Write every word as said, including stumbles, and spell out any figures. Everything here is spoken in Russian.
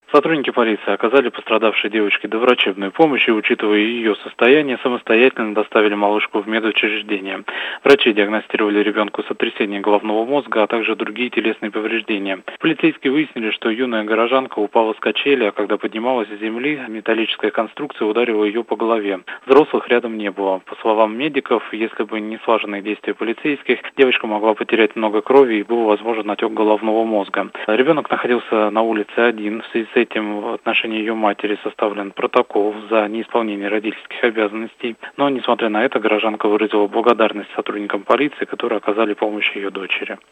Сотрудники полиции оказали пострадавшей девочке доврачебную помощь и, учитывая ее состояние, самостоятельно доставили малышку в медучреждение. Врачи диагностировали ребенку сотрясение головного мозга, а также другие телесные повреждения. Полицейские выяснили, что юная горожанка упала с качели, а когда поднималась с земли, металлическая конструкция ударила ее по голове. Взрослых рядом не было. По словам медиков, если бы не слаженные действия полицейских, девочка могла потерять много крови и был возможен отек головного мозга. Ребенок находился на улице один. В связи с этим в отношении ее матери составлен протокол за неисполнение родительских обязанностей. Но, несмотря на это, горожанка выразила благодарность сотрудникам полиции, которые оказали помощь ее дочери.